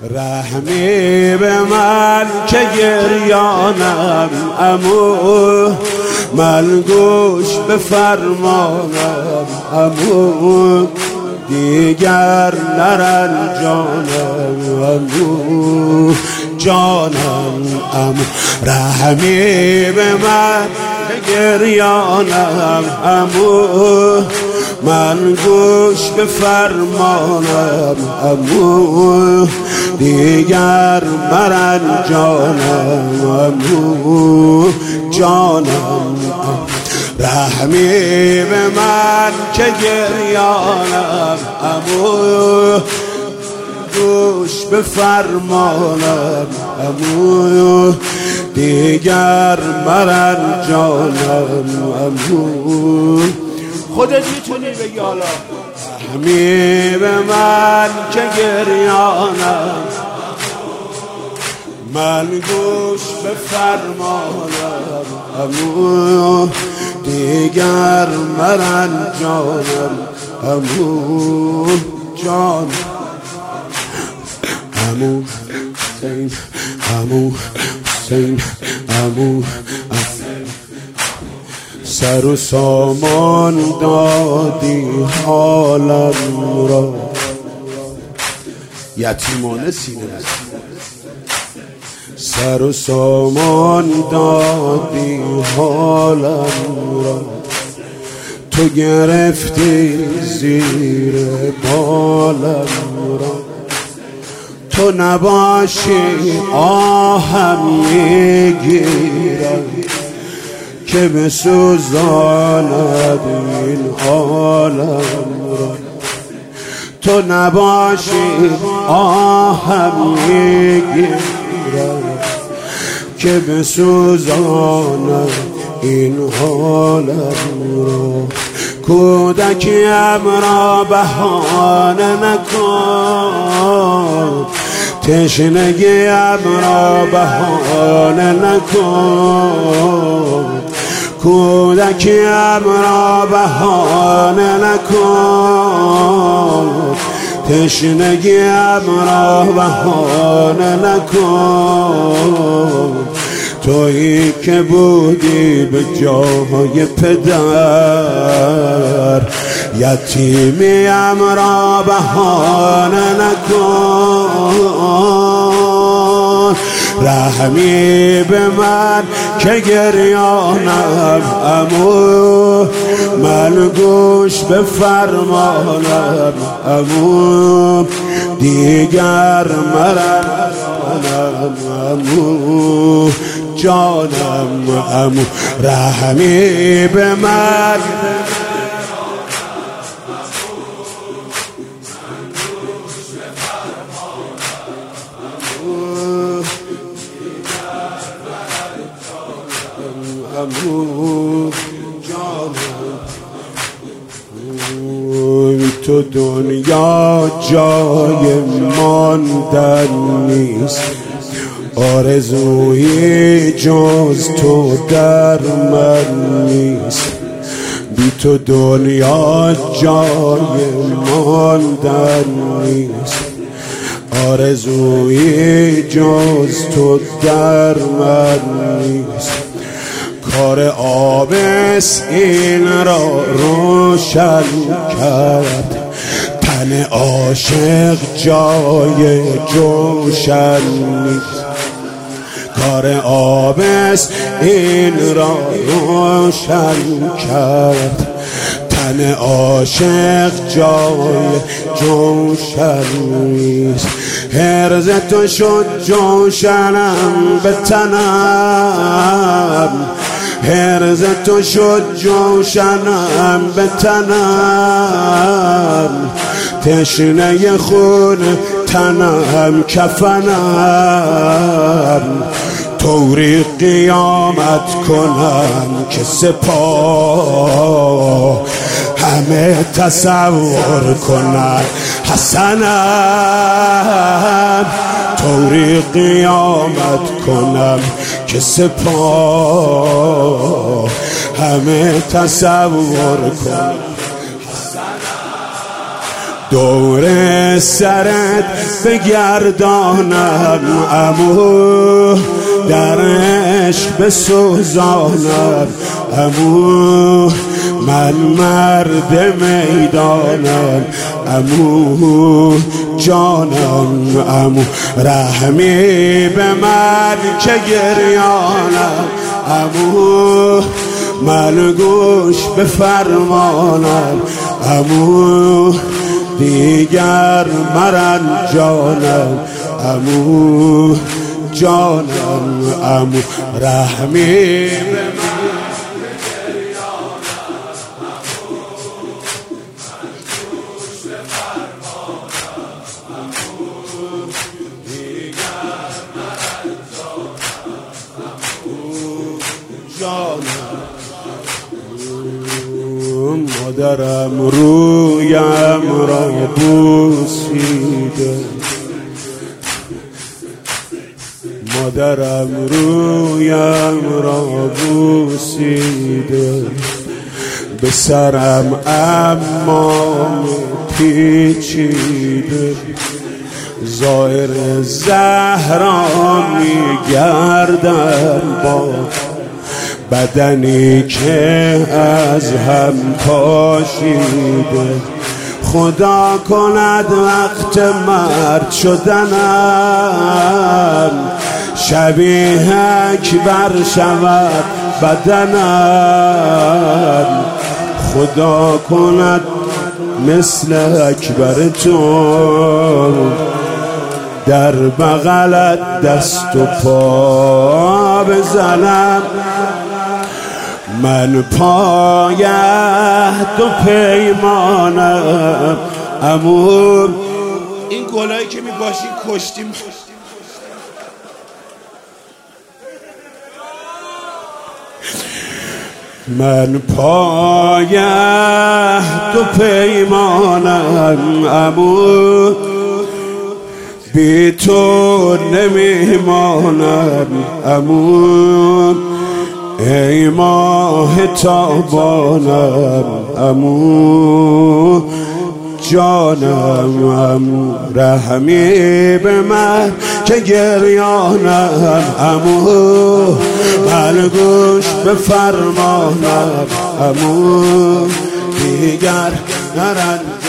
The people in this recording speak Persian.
رحمی به من که گریانم عمو، من گوش به فرمانم عمو، دیگر نرنجانم عمو، جانم عمو. رحمی به من که گریانم عمو، من گوش به فرمانم عمو، دیگر مرنجانم عمو، جانم عمو. رحمی به من که گریانم عمو، گوش به فرمانم عمو، دیگر مرنجانم عمو. خودت میتونی بگی حالا. رحمی به من که گریانم، من گوش به فرمانم عمو، دیگر مرنجانم عمو، جان عمو حسین، عمو حسین، عمو سر و سامان دادی حالم را، یتیمانه سینه سر و سامان دادی حالم را، تو گرفتی زیر بالم را، تو نباشی آهم میگیرم که بسوزاند این عالم را، تو نباشی آهم میگیرم که بسوزاند این حالم را. کودکیم را بهانه نکن، تشنگیم را بهانه نکن، کودکیم را بهانه نکن، تشنگیم را بهانه نکن. تویی که بودی به جای پدر، یتیمیم را بهانه نکن. رحمی به من که گریانم عمو، من گوش به فرمانم عمو، دیگر مرنجانم عمو، جانم عمو. رحمی به من عمو، جانم. تو دنیا جای ماندن نیست، آرزویی جز تو در من نیست. بی تو دنیا جای ماندن نیست، آرزویی جز تو در من نیست. کار آبس این را روشن کرد، تن عاشق جای جوشن نیست. کار آبس این را روشن کرد، تن عاشق جای جوشن نیست. هرز تو شد جوشنم به تنم، هرز تو شد جوشنم به تنم، تشنه خون تنم کفنم. طوری قیامت کنم که سپاه همه تصور کنن حسنم. طوری قیامت کنم که سپاه همه تصور کنن. دور سرت بگردانم عمو، در عشق بسوزانم عمو، من مرد میدانم عمو جانم عمو، رحمی به من که گریانم عمو، من گوش به فرمانم عمو، دیگر مرنجانم عمو جانم عمو، رحمی به من مادرم رویم را بوسیده، مادرم رویم را بوسیده، به سرم امام پیچیده، ظاهر زهرا میگردم با بدنی که از هم پاشیده، خدا کند وقت مرد شدنم شبیه اکبر شود بدنم، خدا کند مثل اکبر تو در بغلت دست و پا بزنم، من پایه دو پیمانم عمو. این گلایی که میباشی کشتیم، من پایه دو پیمانم عمو، بی تو نمیمانم عمو، ای ماه تابانم عمو جانم عمو، رحمی به من که گریانم عمو، من گوش به فرمانم عمو، دیگر نرنجانم